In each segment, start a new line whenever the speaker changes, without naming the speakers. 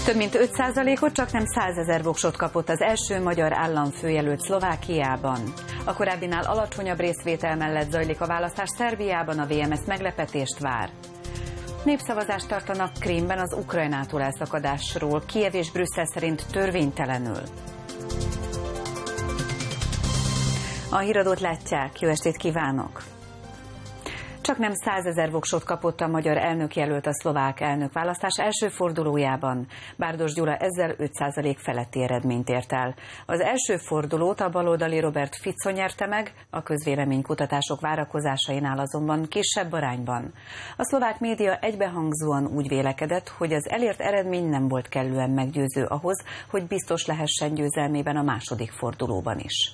Több mint 5%-ot, csaknem 100 000 voksot kapott az első magyar államfőjelölt Szlovákiában. A korábbinál alacsonyabb részvétel mellett zajlik a választás Szerbiában, a VMS meglepetést vár. Népszavazást tartanak Krímben az Ukrajnától elszakadásról, Kijev és Brüsszel szerint törvénytelenül. A híradót látják, jó estét kívánok! Csaknem 100 000 voksot kapott a magyar elnökjelölt a szlovák elnökválasztás első fordulójában. Bárdos Gyula ezzel 5% feletti eredményt ért el. Az első fordulót a baloldali Robert Fico nyerte meg, a közvéleménykutatások várakozásainál azonban kisebb arányban. A szlovák média egybehangzóan úgy vélekedett, hogy az elért eredmény nem volt kellően meggyőző ahhoz, hogy biztos lehessen győzelmében a második fordulóban is.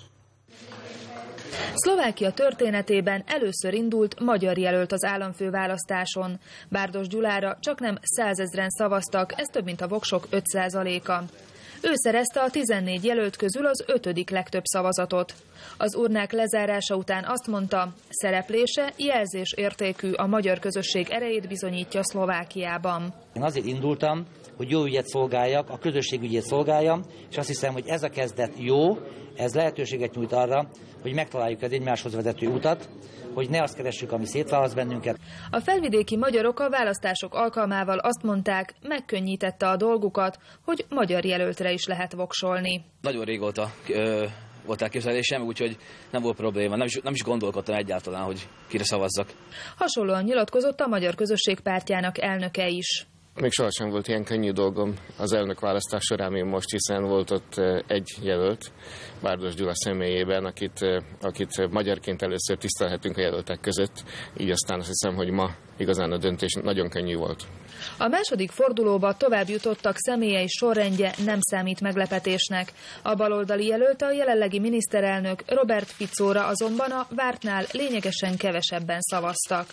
Szlovákia történetében először indult magyar jelölt az államfőválasztáson. Bárdos Gyulára csaknem 100 000-en szavaztak, ez több mint a voksok 5%-a. Ő szerezte a 14 jelölt közül az 5. legtöbb szavazatot. Az urnák lezárása után azt mondta, szereplése jelzésértékű, a magyar közösség erejét bizonyítja Szlovákiában.
Én azért indultam, hogy jó ügyet szolgáljak, a közösség ügyét szolgáljam, és azt hiszem, hogy ez a kezdet jó, ez lehetőséget nyújt arra, hogy megtaláljuk az egymáshoz vezető utat, hogy ne azt keressük, ami szétválaszt bennünket.
A felvidéki magyarok a választások alkalmával azt mondták, megkönnyítette a dolgukat, hogy magyar jelöltre is lehet voksolni.
Nagyon régóta volt elképzelésem, úgyhogy nem volt probléma, nem is gondolkodtam egyáltalán, hogy kire szavazzak.
Hasonlóan nyilatkozott a Magyar Közösség Pártjának elnöke is.
Még sohasem volt ilyen könnyű dolgom az elnökválasztás során, még most, hiszen volt ott egy jelölt, Bárdos Gyula személyében, akit magyarként először tisztelhetünk a jelöltek között, így aztán azt hiszem, hogy ma igazán a döntés nagyon könnyű volt.
A második fordulóba tovább jutottak személye és sorrendje nem számít meglepetésnek. A baloldali jelölt, a jelenlegi miniszterelnök Robert Ficóra azonban a vártnál lényegesen kevesebben szavaztak.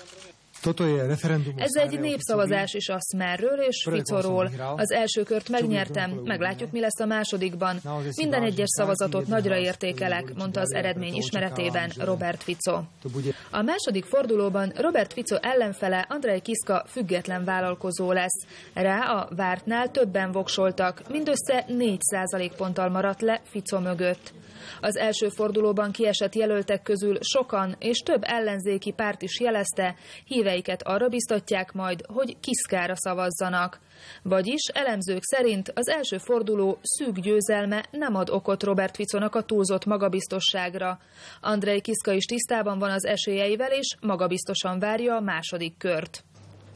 Ez egy népszavazás is a Smerről és Ficóról. Az első kört megnyertem, meglátjuk, mi lesz a másodikban. Minden egyes szavazatot nagyra értékelek, mondta az eredmény ismeretében Robert Fico. A második fordulóban Robert Fico ellenfele Andrej Kiska független vállalkozó lesz. Rá a vártnál többen voksoltak, mindössze 4% ponttal maradt le Fico mögött. Az első fordulóban kiesett jelöltek közül sokan és több ellenzéki párt is jelezte, híveiket arra biztatják majd, hogy Kiskára szavazzanak. Vagyis elemzők szerint az első forduló szűk győzelme nem ad okot Robert Ficónak a túlzott magabiztosságra. Andrej Kiska is tisztában van az esélyeivel és magabiztosan várja a második kört.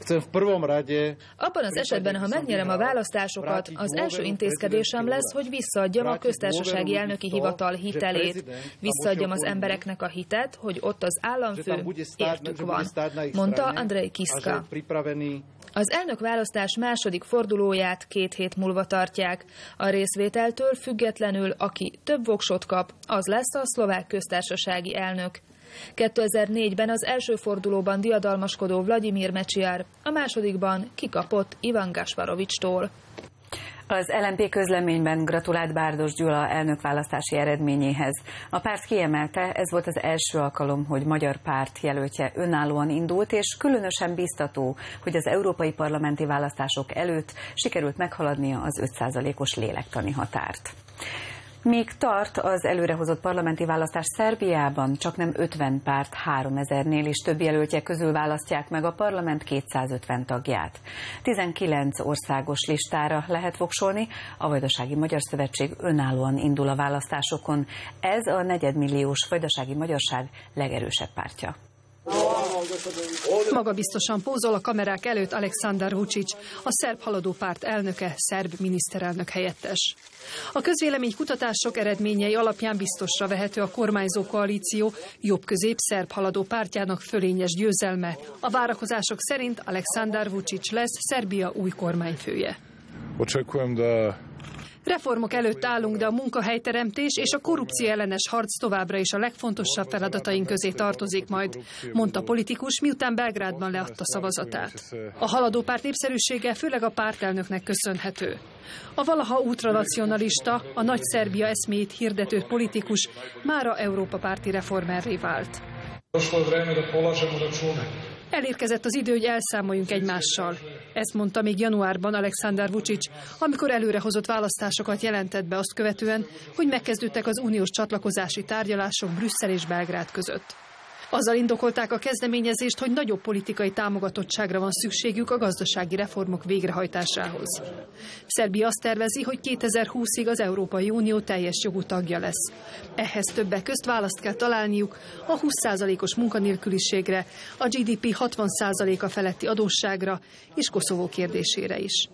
Abban az esetben, ha megnyerem a választásokat, az első intézkedésem lesz, hogy visszaadjam a köztársasági elnöki hivatal hitelét. Visszaadjam az embereknek a hitet, hogy ott az államfő értük van, mondta Andrej Kiska. Az elnökválasztás második fordulóját 2 hét múlva tartják. A részvételtől függetlenül, aki több voksot kap, az lesz a szlovák köztársasági elnök. 2004-ben az első fordulóban diadalmaskodó Vladimir Mečiar, a másodikban kikapott Ivan Gašparovičtól.
Az LMP közleményben gratulált Bárdos Gyula elnökválasztási eredményéhez. A párt kiemelte, ez volt az első alkalom, hogy magyar párt jelöltje önállóan indult, és különösen biztató, hogy az európai parlamenti választások előtt sikerült meghaladnia az 5%-os lélektani határt. Míg tart az előrehozott parlamenti választás Szerbiában, csaknem 50 párt 3000-nél is több jelöltje közül választják meg a parlament 250 tagját. 19 országos listára lehet voksolni, a Vajdasági Magyar Szövetség önállóan indul a választásokon. Ez a negyedmilliós vajdasági magyarság legerősebb pártja.
Magabiztosan pózol a kamerák előtt Aleksandar Vučić, a szerb haladó párt elnöke, szerb miniszterelnök helyettes. A közvéleménykutatások eredményei alapján biztosra vehető a kormányzó koalíció jobb-közép szerb haladó pártjának fölényes győzelme. A várakozások szerint Aleksandar Vučić lesz Szerbia új kormányfője. Reformok előtt állunk, de a munkahelyteremtés és a korrupció ellenes harc továbbra is a legfontosabb feladataink közé tartozik majd, mondta politikus, miután Belgrádban leadta szavazatát. A haladó párt népszerűsége főleg a pártelnöknek köszönhető. A valaha ultranacionalista, a nagy Szerbia eszméjét hirdető politikus mára Európa párti reformerré vált. Elérkezett az idő, hogy elszámoljunk egymással. Ezt mondta még januárban Alexander Vučić, amikor előrehozott választásokat jelentett be azt követően, hogy megkezdődtek az uniós csatlakozási tárgyalások Brüsszel és Belgrád között. Azzal indokolták a kezdeményezést, hogy nagyobb politikai támogatottságra van szükségük a gazdasági reformok végrehajtásához. Szerbia azt tervezi, hogy 2020-ig az Európai Unió teljes jogú tagja lesz. Ehhez többek közt választ kell találniuk a 20%-os munkanélküliségre, a GDP 60%-a feletti adósságra és Koszovó kérdésére is.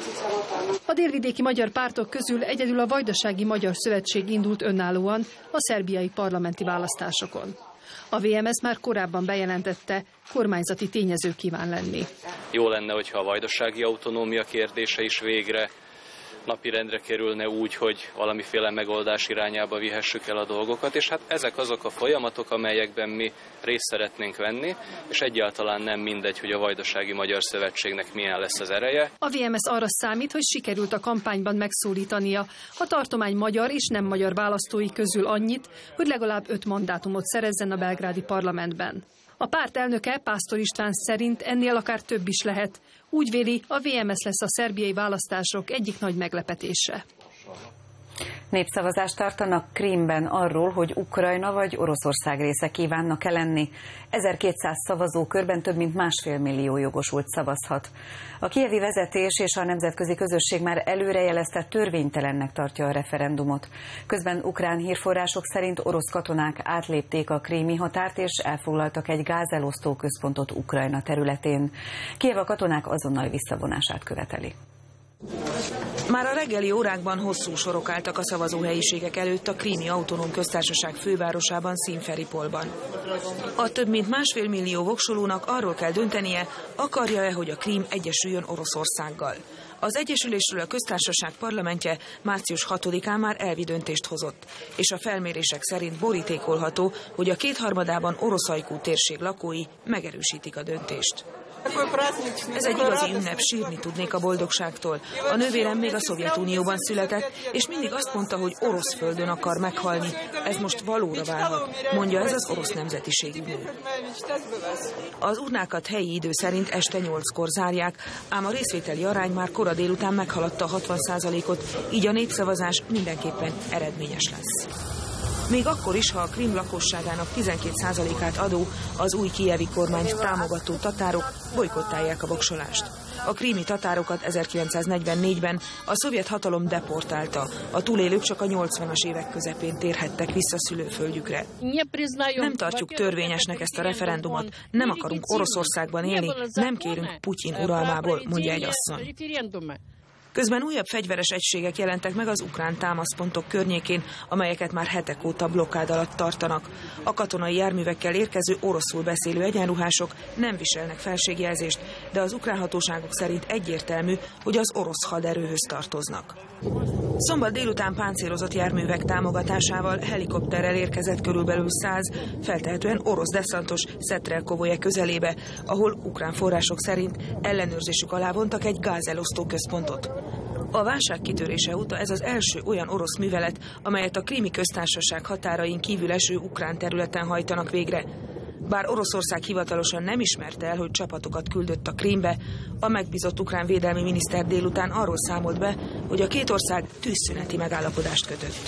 A délvidéki magyar pártok közül egyedül a Vajdasági Magyar Szövetség indult önállóan a szerbiai parlamenti választásokon. A VMS már korábban bejelentette, kormányzati tényező kíván lenni.
Jó lenne, hogyha a vajdasági autonómia kérdése is végre napirendre kerülne úgy, hogy valamiféle megoldás irányába vihessük el a dolgokat, és hát ezek azok a folyamatok, amelyekben mi részt szeretnénk venni, és egyáltalán nem mindegy, hogy a Vajdasági Magyar Szövetségnek milyen lesz az ereje.
A VMS arra számít, hogy sikerült a kampányban megszólítania a tartomány magyar és nem magyar választói közül annyit, hogy legalább 5 mandátumot szerezzen a belgrádi parlamentben. A párt elnöke, Pásztor István szerint ennél akár több is lehet. Úgy véli, a VMS lesz a szerbiai választások egyik nagy meglepetése.
Népszavazást tartanak Krímben arról, hogy Ukrajna vagy Oroszország része kívánnak-e lenni. 1200 szavazókörben több mint 1,5 millió jogosult szavazhat. A kijevi vezetés és a nemzetközi közösség már előrejelezte, törvénytelennek tartja a referendumot. Közben ukrán hírforrások szerint orosz katonák átlépték a krími határt és elfoglaltak egy gázelosztó központot Ukrajna területén. Kijev a katonák azonnal visszavonását követeli.
Már a reggeli órákban hosszú sorok álltak a szavazóhelyiségek előtt a Krími Autonóm Köztársaság fővárosában, Szimferopolban. A több mint 1,5 millió voksolónak arról kell döntenie, akarja-e, hogy a Krím egyesüljön Oroszországgal. Az egyesülésről a köztársaság parlamentje március 6-án már elvi döntést hozott, és a felmérések szerint borítékolható, hogy a 2/3 orosz ajkú térség lakói megerősítik a döntést. Ez egy igazi ünnep, sírni tudnék a boldogságtól. A nővérem még a Szovjetunióban született, és mindig azt mondta, hogy orosz földön akar meghalni. Ez most valóra válhat, mondja ez az orosz nemzetiségű nő. Az urnákat helyi idő szerint este 8-kor zárják, ám a részvételi arány már kora délután meghaladta a 60%-ot, így a népszavazás mindenképpen eredményes lesz. Még akkor is, ha a Krím lakosságának 12%-át adó, az új kijevi kormányt támogató tatárok bojkottálják a voksolást. A krími tatárokat 1944-ben a szovjet hatalom deportálta. A túlélők csak a 80-as évek közepén térhettek vissza szülőföldjükre. Nem tartjuk törvényesnek ezt a referendumot, nem akarunk Oroszországban élni, nem kérünk Putyin uralmából, mondja egy asszony. Közben újabb fegyveres egységek jelentek meg az ukrán támaszpontok környékén, amelyeket már hetek óta blokkád alatt tartanak. A katonai járművekkel érkező oroszul beszélő egyenruhások nem viselnek felségjelzést, de az ukrán hatóságok szerint egyértelmű, hogy az orosz haderőhöz tartoznak. Szombat délután páncélozott járművek támogatásával helikopterrel érkezett körülbelül 100, feltehetően orosz deszantos Szetrelkovoje közelébe, ahol ukrán források szerint ellenőrzésük alá vontak egy gázelosztó központot. A válság kitörése óta ez az első olyan orosz művelet, amelyet a Krími Köztársaság határain kívül eső ukrán területen hajtanak végre. Bár Oroszország hivatalosan nem ismerte el, hogy csapatokat küldött a Krímbe, a megbízott ukrán védelmi miniszter délután arról számolt be, hogy a két ország tűzszüneti megállapodást kötött.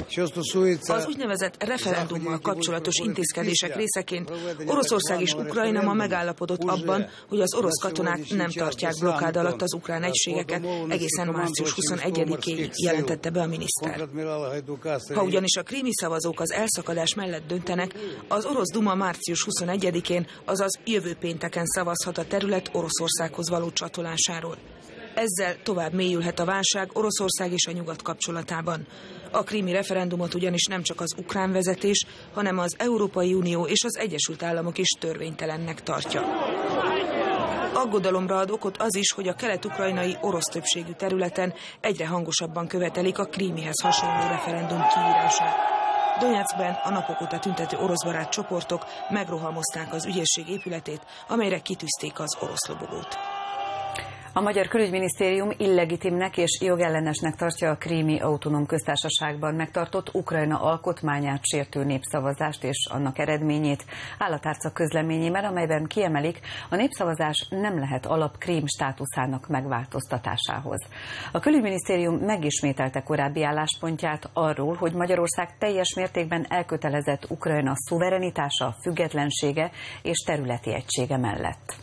Az úgynevezett referendummal kapcsolatos intézkedések részeként Oroszország és Ukrajna ma megállapodott abban, hogy az orosz katonák nem tartják blokkád alatt az ukrán egységeket egészen március 21-ig, jelentette be a miniszter. Ha ugyanis a krími szavazók az elszakadás mellett döntenek, az orosz Duma március 21-én, azaz jövő pénteken szavazhat a terület Oroszországhoz való csatolásáról. Ezzel tovább mélyülhet a válság Oroszország és a nyugat kapcsolatában. A krími referendumot ugyanis nem csak az ukrán vezetés, hanem az Európai Unió és az Egyesült Államok is törvénytelennek tartja. Aggodalomra ad okot az is, hogy a kelet-ukrajnai orosz többségű területen egyre hangosabban követelik a krímihez hasonló referendum kiírását. Donyeckben a napok óta tüntető oroszbarát csoportok megrohamozták az ügyészség épületét, amelyre kitűzték az orosz lobogót.
A Magyar Külügyminisztérium illegitimnek és jogellenesnek tartja a Krími Autonóm Köztársaságban megtartott Ukrajna alkotmányát sértő népszavazást és annak eredményét áll a tárca közleményében, amelyben kiemelik, a népszavazás nem lehet alap Krím státuszának megváltoztatásához. A Külügyminisztérium megismételte korábbi álláspontját arról, hogy Magyarország teljes mértékben elkötelezett Ukrajna szuverenitása, függetlensége és területi egysége mellett.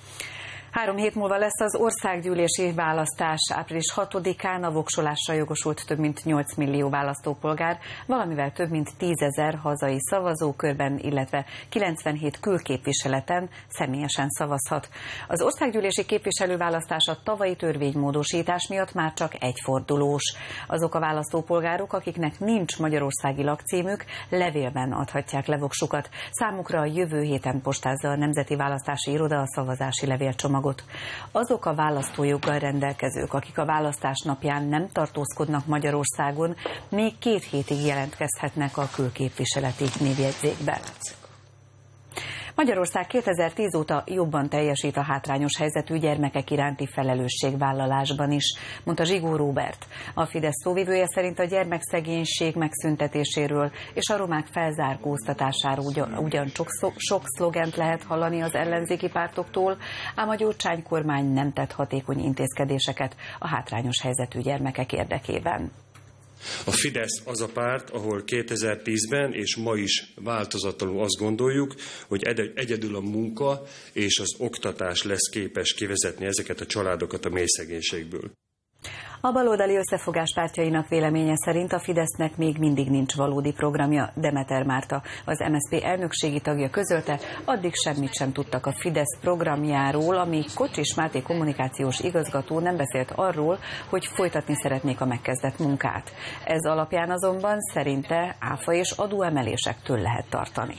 3 hét múlva lesz az országgyűlési választás. Április 6-án a voksolásra jogosult több mint 8 millió választópolgár, valamivel több mint 10 000 hazai szavazókörben, illetve 97 külképviseleten személyesen szavazhat. Az országgyűlési képviselőválasztás a tavalyi törvénymódosítás miatt már csak egyfordulós. Azok a választópolgárok, akiknek nincs magyarországi lakcímük, levélben adhatják le voksukat. Számukra a jövő héten postázza a Nemzeti Választási Iroda a szavazási levélcsomagot. Azok a választójoggal rendelkezők, akik a választás napján nem tartózkodnak Magyarországon, még 2 hétig jelentkezhetnek a külképviseleti névjegyzékbe. Magyarország 2010 óta jobban teljesít a hátrányos helyzetű gyermekek iránti felelősségvállalásban is, mondta Zsigó Róbert. A Fidesz szóvivője szerint a gyermekszegénység megszüntetéséről és a romák felzárkóztatásáról ugyancsak sok szlogent lehet hallani az ellenzéki pártoktól, ám a Gyurcsány kormány nem tett hatékony intézkedéseket a hátrányos helyzetű gyermekek érdekében.
A Fidesz az a párt, ahol 2010-ben és ma is változatlanul azt gondoljuk, hogy egyedül a munka és az oktatás lesz képes kivezetni ezeket a családokat a mély szegénységből.
A baloldali összefogás pártjainak véleménye szerint a Fidesznek még mindig nincs valódi programja. Demeter Márta, az MSZP elnökségi tagja közölte, addig semmit sem tudtak a Fidesz programjáról, amíg Kocsis Máté kommunikációs igazgató nem beszélt arról, hogy folytatni szeretnék a megkezdett munkát. Ez alapján azonban szerinte áfa és adóemelésektől lehet tartani.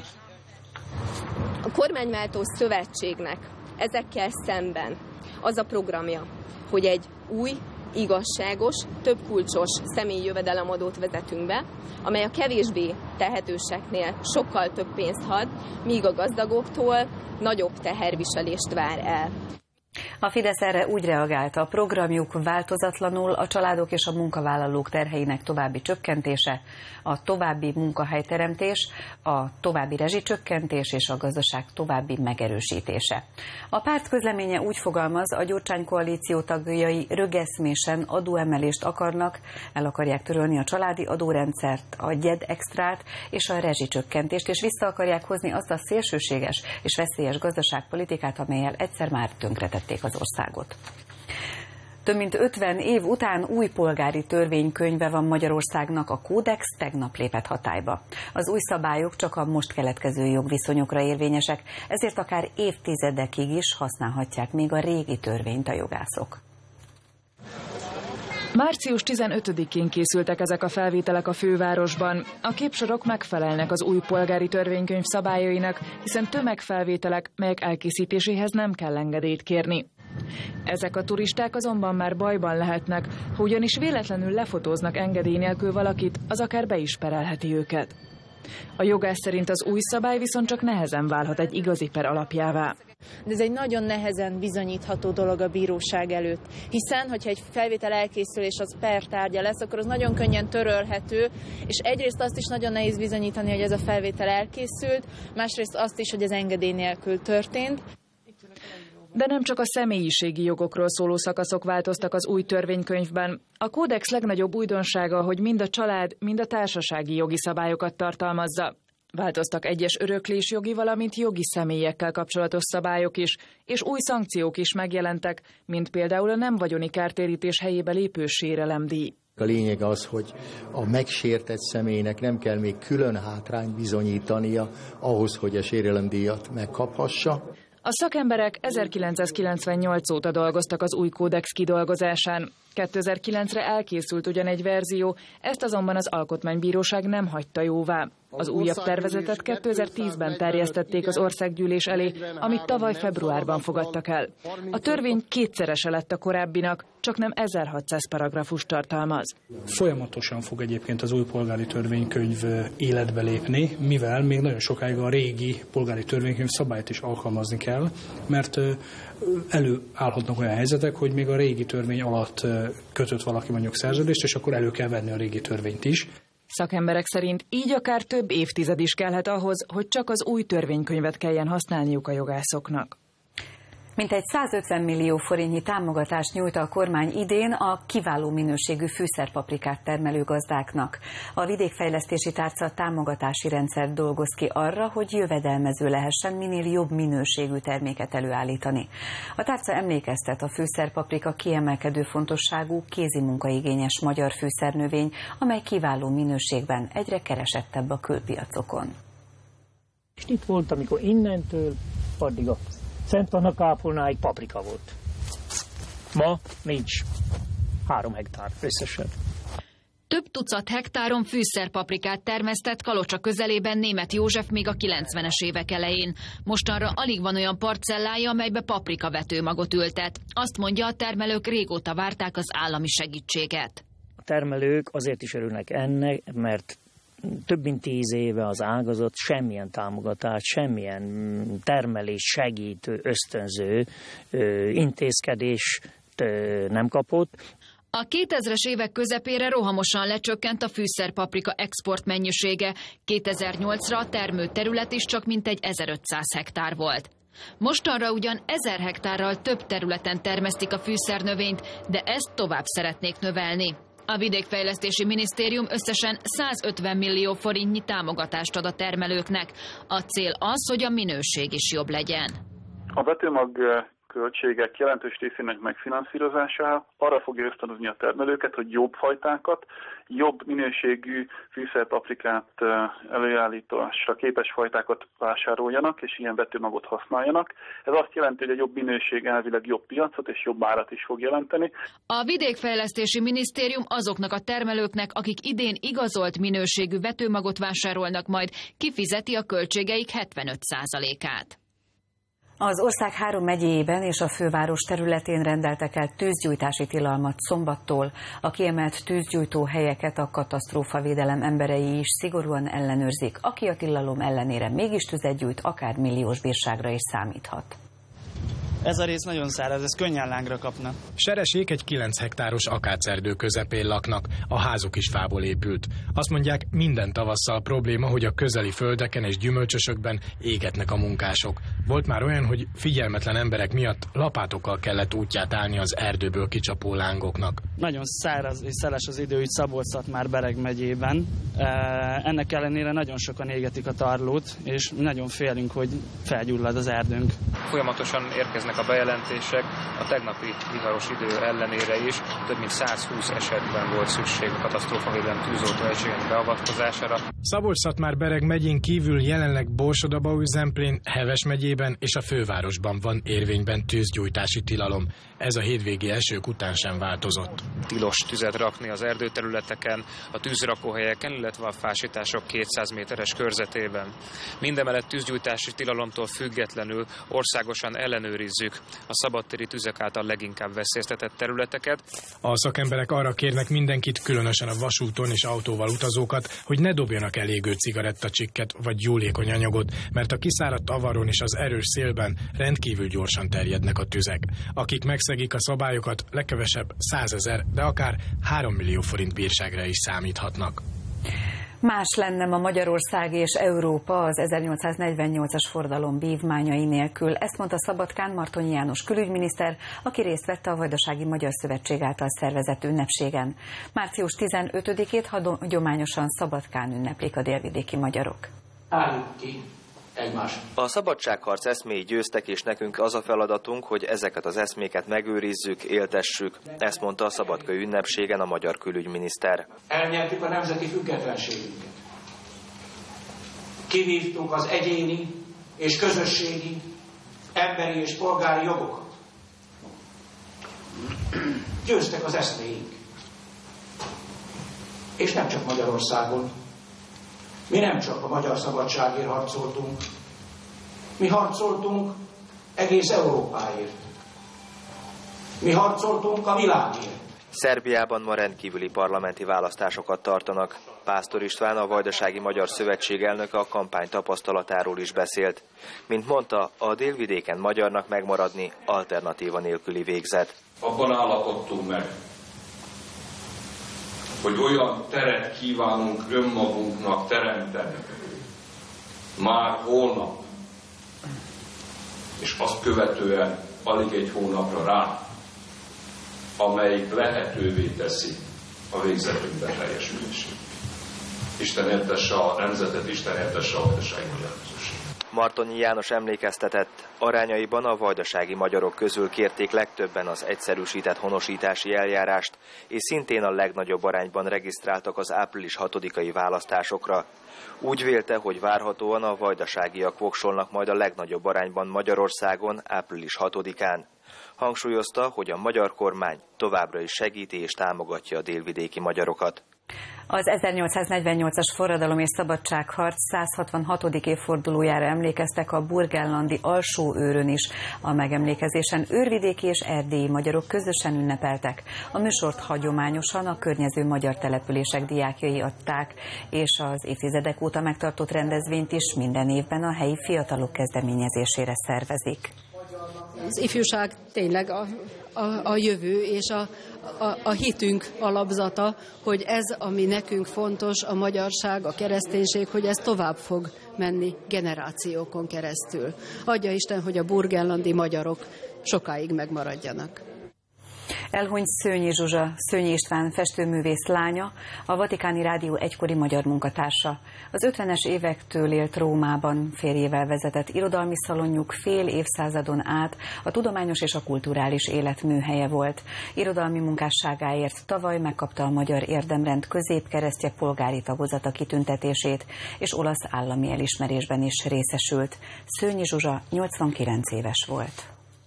A kormányváltó szövetségnek ezekkel szemben az a programja, hogy egy új, igazságos, több kulcsos személyi jövedelemadót vezetünk be, amely a kevésbé tehetőseknél sokkal több pénzt had, míg a gazdagoktól nagyobb teherviselést vár el.
A Fidesz erre úgy reagált, a programjuk változatlanul a családok és a munkavállalók terheinek további csökkentése, a további munkahelyteremtés, a további rezsicsökkentés és a gazdaság további megerősítése. A párt közleménye úgy fogalmaz, a Gyurcsány koalíció tagjai rögeszmésen adóemelést akarnak, el akarják törölni a családi adórendszert, a gyed extrát és a rezsicsökkentést, és vissza akarják hozni azt a szélsőséges és veszélyes gazdaságpolitikát, amellyel egyszer már tönkretették az országot. Több mint 50 év után új polgári törvénykönyve van Magyarországnak, a Kódex tegnap lépett hatályba. Az új szabályok csak a most keletkező jogviszonyokra érvényesek, ezért akár évtizedekig is használhatják még a régi törvényt a jogászok.
Március 15-én készültek ezek a felvételek a fővárosban. A képsorok megfelelnek az új polgári törvénykönyv szabályainak, hiszen tömegfelvételek, melyek elkészítéséhez nem kell engedélyt kérni. Ezek a turisták azonban már bajban lehetnek, ha ugyanis véletlenül lefotóznak engedély nélkül valakit, az akár be is perelheti őket. A jogász szerint az új szabály viszont csak nehezen válhat egy igazi per alapjává.
De ez egy nagyon nehezen bizonyítható dolog a bíróság előtt, hiszen, hogyha egy felvétel elkészül és az per tárgya lesz, akkor az nagyon könnyen törölhető, és egyrészt azt is nagyon nehéz bizonyítani, hogy ez a felvétel elkészült, másrészt azt is, hogy ez engedély nélkül történt.
De nem csak a személyiségi jogokról szóló szakaszok változtak az új törvénykönyvben. A kódex legnagyobb újdonsága, hogy mind a család, mind a társasági jogi szabályokat tartalmazza. Változtak egyes öröklésjogi, valamint jogi személyekkel kapcsolatos szabályok is, és új szankciók is megjelentek, mint például a nem vagyoni kártérítés helyébe lépő sérelemdíj.
A lényeg az, hogy a megsértett személynek nem kell még külön hátrányt bizonyítania ahhoz, hogy a sérelemdíjat megkaphassa.
A szakemberek 1998 óta dolgoztak az új kódex kidolgozásán. 2009-re elkészült ugyan egy verzió, ezt azonban az Alkotmánybíróság nem hagyta jóvá. Az újabb tervezetet 2010-ben terjesztették az országgyűlés elé, amit tavaly februárban fogadtak el. A törvény kétszerese lett a korábbinak, csak nem 1600 paragrafust tartalmaz.
Folyamatosan fog egyébként az új polgári törvénykönyv életbe lépni, mivel még nagyon sokáig a régi polgári törvénykönyv szabályt is alkalmazni kell, mert előállhatnak olyan helyzetek, hogy még a régi törvény alatt kötött valaki mondjuk szerződést, és akkor elő kell venni a régi törvényt is.
Szakemberek szerint így akár több évtized is kellhet ahhoz, hogy csak az új törvénykönyvet kelljen használniuk a jogászoknak.
Mintegy 150 millió forintnyi támogatást nyújt a kormány idén a kiváló minőségű fűszerpaprikát termelő gazdáknak. A vidékfejlesztési tárca támogatási rendszert dolgoz ki arra, hogy jövedelmező lehessen minél jobb minőségű terméket előállítani. A tárca emlékeztet, a fűszerpaprika kiemelkedő fontosságú, kézimunkaigényes magyar fűszernövény, amely kiváló minőségben egyre keresettebb a külpiacokon.
És itt volt, amikor innentől addig a Szent Anna kápolnáig paprika volt. Ma nincs. 3 hektár összesen.
Több tucat hektáron fűszerpaprikát termesztett Kalocsa közelében Németh József még a 90-es évek elején. Mostanra alig van olyan parcellája, amelybe paprikavetőmagot ültet. Azt mondja, a termelők régóta várták az állami segítséget.
A termelők azért is örülnek ennek, mert több mint 10 éve az ágazat semmilyen támogatást, semmilyen termelés segítő, ösztönző intézkedést nem kapott.
A 2000-es évek közepére rohamosan lecsökkent a fűszerpaprika export mennyisége. 2008-ra a termőterület is csak mintegy 1500 hektár volt. Mostanra ugyan 1000 hektárral több területen termesztik a fűszernövényt, de ezt tovább szeretnék növelni. A Vidékfejlesztési Minisztérium összesen 150 millió forintnyi támogatást ad a termelőknek. A cél az, hogy a minőség is jobb legyen.
A vetőmag költségek jelentős részének megfinanszírozása arra fogja ösztönözni a termelőket, hogy jobb fajtákat, jobb minőségű fűszerpaprikát előállításra képes fajtákat vásároljanak, és ilyen vetőmagot használjanak. Ez azt jelenti, hogy a jobb minőség elvileg jobb piacot és jobb árat is fog jelenteni.
A Vidékfejlesztési Minisztérium azoknak a termelőknek, akik idén igazolt minőségű vetőmagot vásárolnak, majd kifizeti a költségeik 75%-át.
Az ország 3 megyéjében és a főváros területén rendeltek el tűzgyújtási tilalmat szombattól. A kiemelt tűzgyújtó helyeket a katasztrófavédelem emberei is szigorúan ellenőrzik. Aki a tilalom ellenére mégis tüzet gyújt, akár milliós bírságra is számíthat.
Ez a rész nagyon száraz, ez könnyen lángra kapna.
Seresék egy 9 hektáros akácerdő közepén laknak, a házuk is fából épült. Azt mondják, minden tavasszal probléma, hogy a közeli földeken és gyümölcsösökben égetnek a munkások. Volt már olyan, hogy figyelmetlen emberek miatt lapátokkal kellett útját állni az erdőből kicsapó lángoknak.
Nagyon száraz és szeles az idő itt Szabolcs-Szatmár-Bereg megyében. Ennek ellenére nagyon sokan égetik a tarlót, és nagyon félünk, hogy felgyullad az erdőnk.
Folyamatosan érkeznek a bejelentések, a tegnapi viharos idő ellenére is több mint 120 esetben volt szükség a katasztrófavédelem tűzoltó egységének beavatkozására.
Szabolcs-Szatmár-Bereg megyén kívül jelenleg Borsod-Abaúj-Zemplén, Heves megyében és a fővárosban van érvényben tűzgyújtási tilalom. Ez a hétvégi esők után sem változott.
Tilos tüzet rakni az erdőterületeken, a tűzrakóhelyeken, illetve a fásítások 200 méteres körzetében. Mindemellett tűzgyújtási tilalomtól függetlenül országosan ellenőrizzük a szabadtéri tüzek által leginkább veszélyeztetett területeket.
A szakemberek arra kérnek mindenkit, különösen a vasúton és autóval utazókat, hogy ne dobjanak elégő cigarettacsikket vagy gyúlékony anyagot, mert a kiszáradt avaron és az erős szélben rendkívül gyorsan terjednek a tüzek. Akik megszegik a szabályokat, legkevesebb 100 000, de akár 3 millió forint bírságra is számíthatnak.
Más lenne ma Magyarország és Európa az 1848-as forradalom vívmányai nélkül. Ezt mondta Szabadkán Martonyi János külügyminiszter, aki részt vett a Vajdasági Magyar Szövetség által szervezett ünnepségen. Március 15-ét hagyományosan Szabadkán ünneplik a délvidéki magyarok.
Álljuk ki egymást. A szabadságharc eszméi győztek, és nekünk az a feladatunk, hogy ezeket az eszméket megőrizzük, éltessük. Ezt mondta a szabadkai ünnepségen a magyar külügyminiszter.
Elnyertük a nemzeti függetlenségünket. Kivívtuk az egyéni és közösségi, emberi és polgári jogokat. Győztek az eszméink. És nem csak Magyarországon, Mi nem csak a magyar szabadságért harcoltunk, mi harcoltunk egész Európáért. Mi harcoltunk a világért.
Szerbiában ma rendkívüli parlamenti választásokat tartanak. Pásztor István, a Vajdasági Magyar Szövetség elnöke a kampány tapasztalatáról is beszélt. Mint mondta, a délvidéken magyarnak megmaradni alternatíva nélküli végzet.
Abban állapodtunk meg, hogy olyan teret kívánunk önmagunknak teremteni már holnap, és azt követően alig egy hónapra rá, amelyik lehetővé teszi a végzetünk beteljesülését. Isten éltesse a nemzetet, Isten éltesse a vajdasági magyar közösséget.
Martonyi János emlékeztetett, arányaiban a vajdasági magyarok közül kérték legtöbben az egyszerűsített honosítási eljárást, és szintén a legnagyobb arányban regisztráltak az április 6-ai választásokra. Úgy vélte, hogy várhatóan a vajdaságiak voksolnak majd a legnagyobb arányban Magyarországon április 6-án. Hangsúlyozta, hogy a magyar kormány továbbra is segíti és támogatja a délvidéki magyarokat.
Az 1848-as forradalom és szabadságharc 166. évfordulójára emlékeztek a burgenlandi Alsóőrön is. A megemlékezésen őrvidéki és erdélyi magyarok közösen ünnepeltek. A műsort hagyományosan a környező magyar települések diákjai adták, és az évtizedek óta megtartott rendezvényt is minden évben a helyi fiatalok kezdeményezésére szervezik.
Az ifjúság tényleg a jövő és a hitünk alapzata, hogy ez, ami nekünk fontos, a magyarság, a kereszténység, hogy ez tovább fog menni generációkon keresztül. Adja Isten, hogy a burgenlandi magyarok sokáig megmaradjanak.
Elhunyt Szőnyi Zsuzsa, Szőnyi István festőművész lánya, a Vatikáni Rádió egykori magyar munkatársa. Az 50-es évektől élt Rómában, férjével vezetett irodalmi szalonjuk fél évszázadon át a tudományos és a kulturális élet műhelye volt. Irodalmi munkásságáért tavaly megkapta a Magyar Érdemrend középkeresztje polgári tagozata kitüntetését, és olasz állami elismerésben is részesült. Szőnyi Zsuzsa 89 éves volt.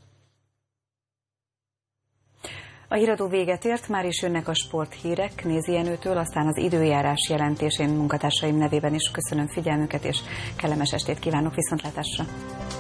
A híradó véget ért, már is jönnek a sporthírek Nézi Jenőtől, aztán az időjárás jelentésén munkatársaim nevében is köszönöm figyelmüket, és kellemes estét kívánok, viszontlátásra!